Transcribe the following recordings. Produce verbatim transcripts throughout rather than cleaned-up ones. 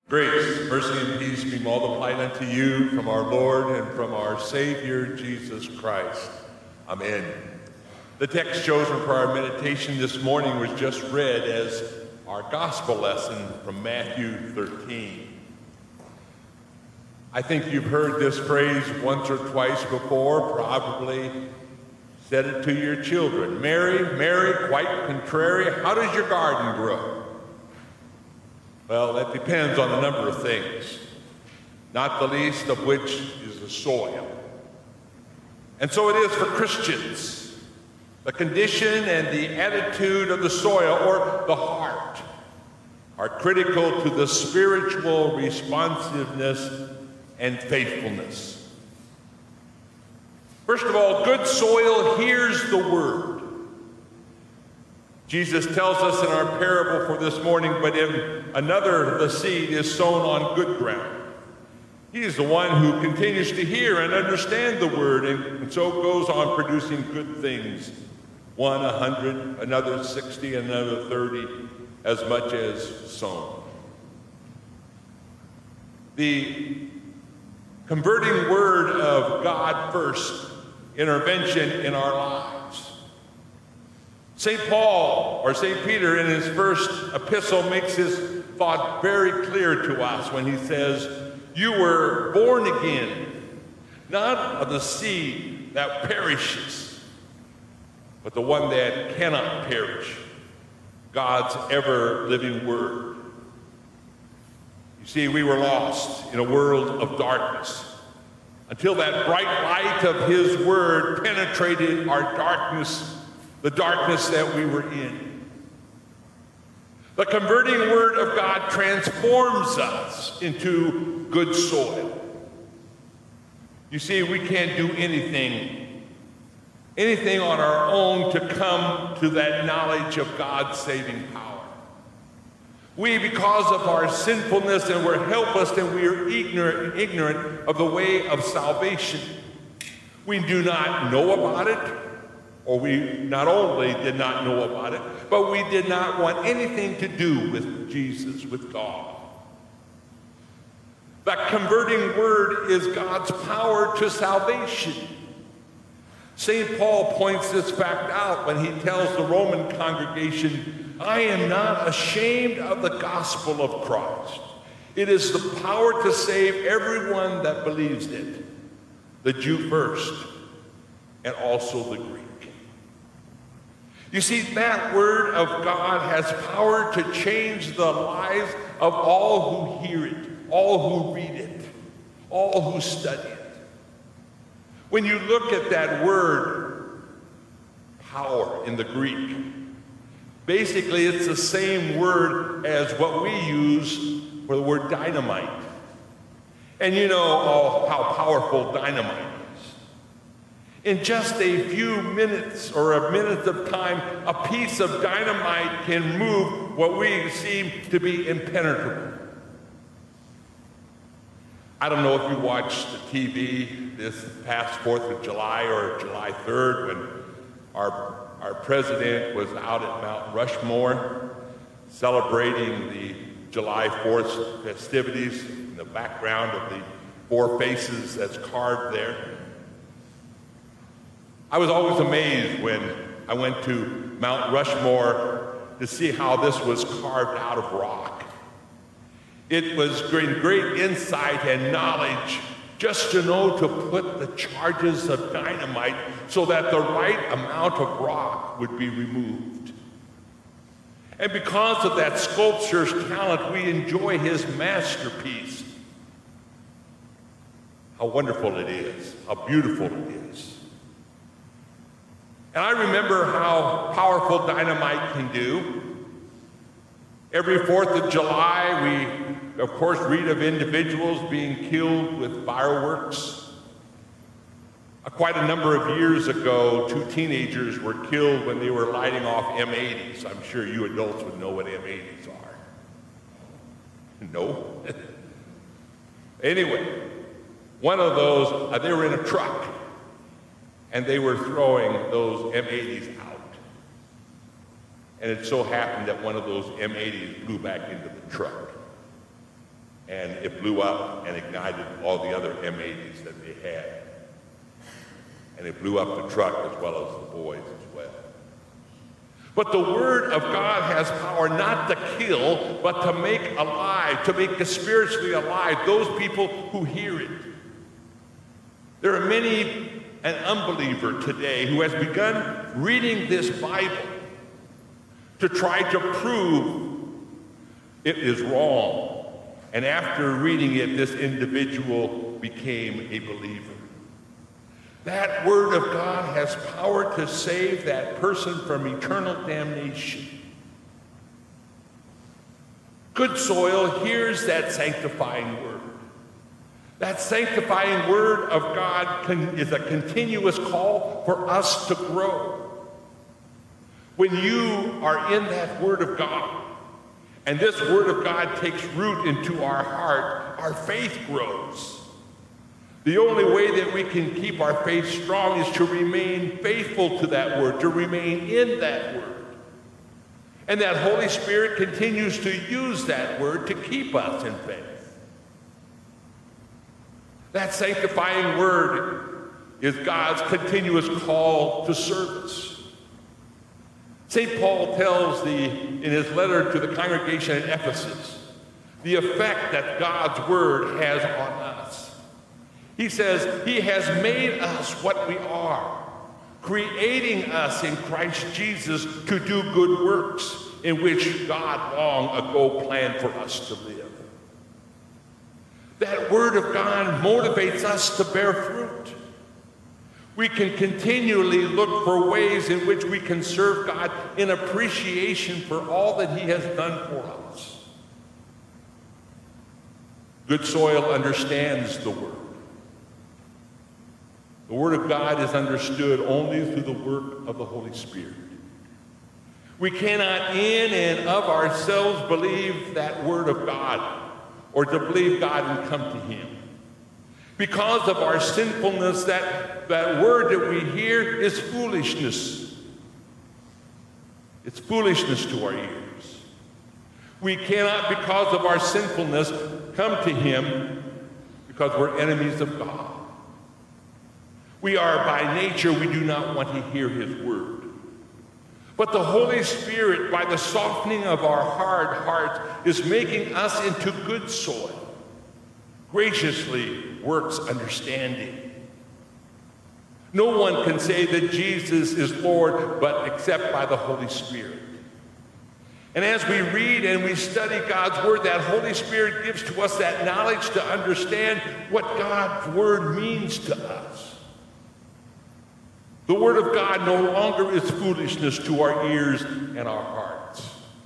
Grace, mercy, and peace be multiplied unto you from our Lord and from our Savior, Jesus Christ. Amen. The text chosen for our meditation this morning was just read as our gospel lesson from Matthew thirteen. I think you've heard this phrase once or twice before, probably said it to your children. Mary, Mary, quite contrary, how does your garden grow? Well, that depends on a number of things, not the least of which is the soil. And so it is for Christians. The condition and the attitude of the soil, or the heart, are critical to the spiritual responsiveness and faithfulness. First of all, good soil hears the word. Jesus tells us in our parable for this morning, but if another, the seed, is sown on good ground, he is the one who continues to hear and understand the word, and so goes on producing good things. One a hundred, another sixty, another thirty, as much as sown. The converting word of God first, intervention in our lives. Saint Paul, or Saint Peter, in his first epistle, makes his thought very clear to us when he says, you were born again, not of the seed that perishes, but the one that cannot perish, God's ever-living word. You see, we were lost in a world of darkness until that bright light of his word penetrated our darkness, the darkness that we were in. The converting word of God transforms us into good soil. You see, we can't do anything, anything on our own to come to that knowledge of God's saving power. We, because of our sinfulness, and we're helpless, and we are ignorant, ignorant of the way of salvation. We do not know about it. Or we not only did not know about it, but we did not want anything to do with Jesus, with God. That converting word is God's power to salvation. Saint Paul points this fact out when he tells the Roman congregation, I am not ashamed of the gospel of Christ. It is the power to save everyone that believes it, the Jew first, and also the Greek. You see, that word of God has power to change the lives of all who hear it, all who read it, all who study it. When you look at that word, power, in the Greek, basically it's the same word as what we use for the word dynamite. And you know oh, how powerful dynamite is. In just a few minutes or a minute of time, a piece of dynamite can move what we seem to be impenetrable. I don't know if you watched the T V this past fourth of July or July third when our, our president was out at Mount Rushmore celebrating the July fourth festivities in the background of the four faces that's carved there. I was always amazed when I went to Mount Rushmore to see how this was carved out of rock. It was great, great insight and knowledge just to know to put the charges of dynamite so that the right amount of rock would be removed. And because of that sculpture's talent, we enjoy his masterpiece. How wonderful it is, how beautiful it is. And I remember how powerful dynamite can do. Every fourth of July, we, of course, read of individuals being killed with fireworks. Uh, quite a number of years ago, two teenagers were killed when they were lighting off M eighties. I'm sure you adults would know what M eighties are. No? Anyway, one of those, uh, they were in a truck. And they were throwing those M eighties out. And it so happened that one of those M eighties blew back into the truck. and it blew up and ignited all the other M eighties that they had. And it blew up the truck as well as the boys as well. But the Word of God has power not to kill, but to make alive, to make spiritually alive those people who hear it. There are many, an unbeliever today who has begun reading this Bible to try to prove it is wrong. And after reading it, this individual became a believer. That Word of God has power to save that person from eternal damnation. Good soil hears that sanctifying Word. That sanctifying Word of God can, is a continuous call for us to grow. When you are in that Word of God, and this Word of God takes root into our heart, our faith grows. The only way that we can keep our faith strong is to remain faithful to that Word, to remain in that Word. And that Holy Spirit continues to use that Word to keep us in faith. That sanctifying Word is God's continuous call to service. Saint Paul tells the, in his letter to the congregation at Ephesus, the effect that God's Word has on us. He says, He has made us what we are, creating us in Christ Jesus to do good works in which God long ago planned for us to live. That Word of God motivates us to bear fruit. We can continually look for ways in which we can serve God in appreciation for all that He has done for us. Good soil understands the Word. The Word of God is understood only through the work of the Holy Spirit. We cannot in and of ourselves believe that Word of God or to believe God and come to Him. Because of our sinfulness, that, that word that we hear is foolishness. It's foolishness to our ears. We cannot, because of our sinfulness, come to Him because we're enemies of God. We are by nature, we do not want to hear His word. But the Holy Spirit, by the softening of our hard hearts, is making us into good soil. Graciously works understanding. No one can say that Jesus is Lord but except by the Holy Spirit. And as we read and we study God's Word, that Holy Spirit gives to us that knowledge to understand what God's Word means to us. The Word of God no longer is foolishness to our ears and our hearts.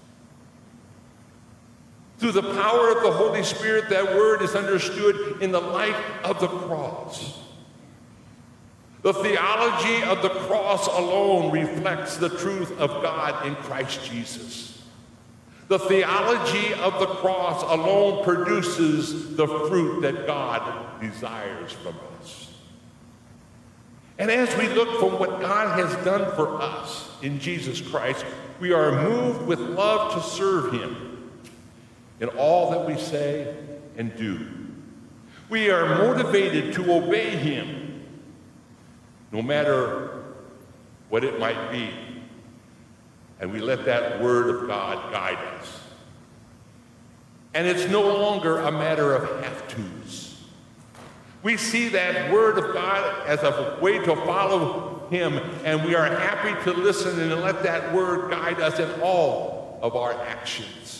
Through the power of the Holy Spirit, that Word is understood in the light of the cross. The theology of the cross alone reflects the truth of God in Christ Jesus. The theology of the cross alone produces the fruit that God desires from us. And as we look for what God has done for us in Jesus Christ, we are moved with love to serve Him in all that we say and do. We are motivated to obey Him, no matter what it might be. And we let that Word of God guide us. And it's no longer a matter of have-tos. We see that Word of God as a way to follow Him, and we are happy to listen and let that Word guide us in all of our actions.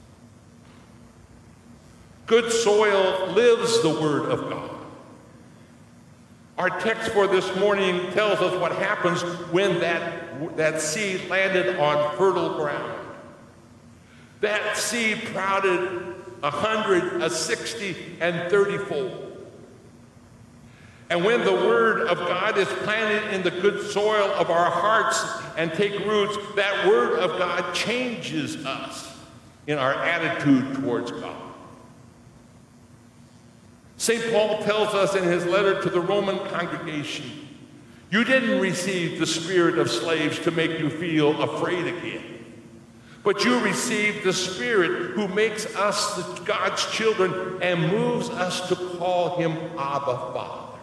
Good soil lives the Word of God. Our text for this morning tells us what happens when that, that seed landed on fertile ground. That seed sprouted a hundred, a sixty, and thirty-fold. And when the Word of God is planted in the good soil of our hearts and take roots, that Word of God changes us in our attitude towards God. Saint Paul tells us in his letter to the Roman congregation, you didn't receive the spirit of slaves to make you feel afraid again, But you received the Spirit who makes us the God's children and moves us to call him Abba, Father.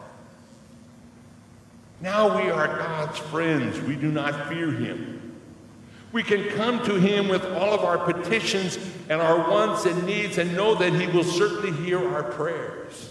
Now we are God's friends. We do not fear him. We can come to him with all of our petitions and our wants and needs and know that he will certainly hear our prayers.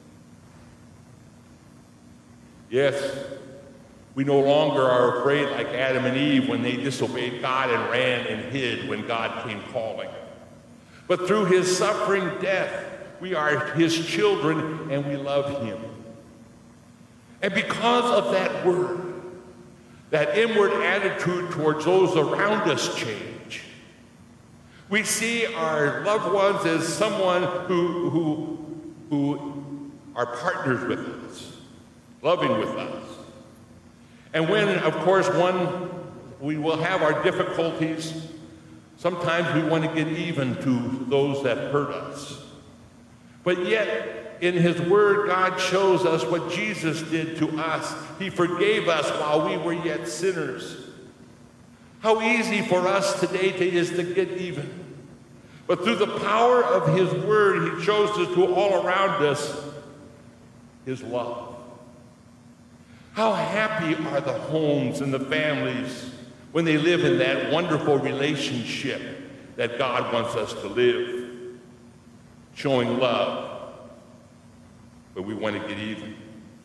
Yes, we no longer are afraid like Adam and Eve when they disobeyed God and ran and hid when God came calling. But through his suffering death, we are his children and we love him. And because of that word, that inward attitude towards those around us change. We see our loved ones as someone who, who, who are partners with us, loving with us. And when, of course, one, we will have our difficulties, sometimes we want to get even to those that hurt us. But yet, in his word, God shows us what Jesus did to us. He forgave us while we were yet sinners. How easy for us today to, is to get even. But through the power of his word, he shows us to all around us his love. How happy are the homes and the families when they live in that wonderful relationship that God wants us to live, showing love, but we want to get even.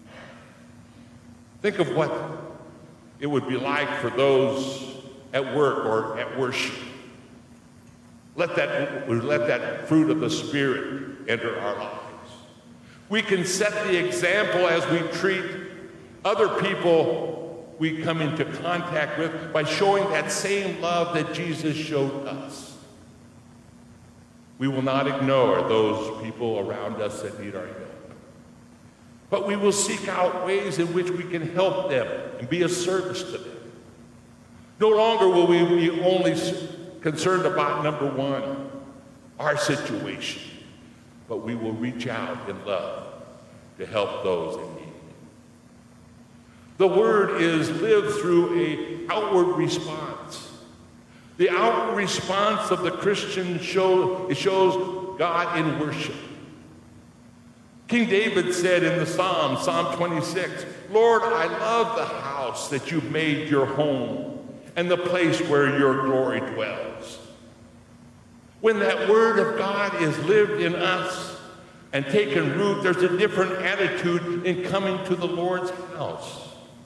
Think of what it would be like for those at work or at worship. Let that, let that fruit of the Spirit enter our lives. We can set the example as we treat other people we come into contact with by showing that same love that Jesus showed us. We will not ignore those people around us that need our help. But we will seek out ways in which we can help them and be of service to them. No longer will we be only concerned about, number one, our situation, but we will reach out in love to help those in need. The word is lived through an outward response. The outward response of the Christian show, it shows God in worship. King David said in the Psalm, Psalm twenty-six, Lord, I love the house that you've made your home and the place where your glory dwells. When that word of God is lived in us and taken root, there's a different attitude in coming to the Lord's house.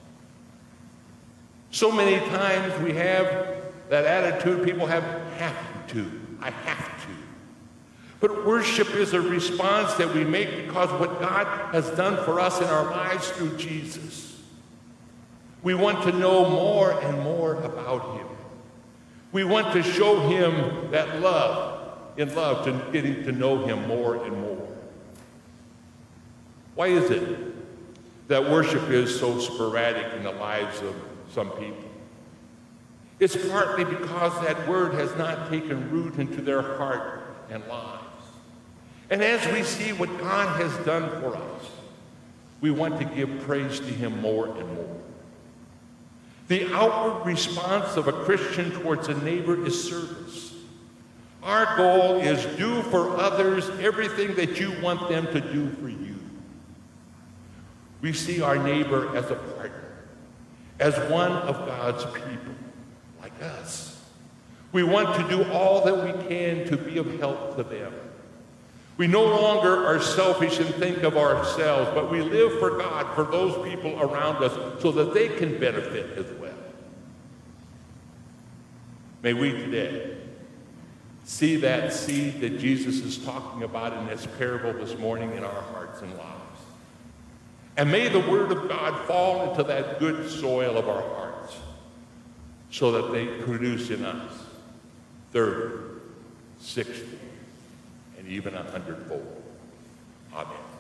So many times we have that attitude, people have have to, I have to. But worship is a response that we make because of what God has done for us in our lives through Jesus. We want to know more and more about him. We want to show him that love, in love, to getting to know him more and more. Why is it that worship is so sporadic in the lives of some people? It's partly because that word has not taken root into their heart and lives. And as we see what God has done for us, we want to give praise to him more and more. The outward response of a Christian towards a neighbor is service. Our goal is do for others everything that you want them to do for you. We see our neighbor as a partner, as one of God's people, like us. We want to do all that we can to be of help to them. We no longer are selfish and think of ourselves, but we live for God, for those people around us, so that they can benefit as well. May we today see that seed that Jesus is talking about in this parable this morning in our hearts and lives. And may the word of God fall into that good soil of our hearts so that they produce in us thirty, sixty, and even a hundredfold. Amen.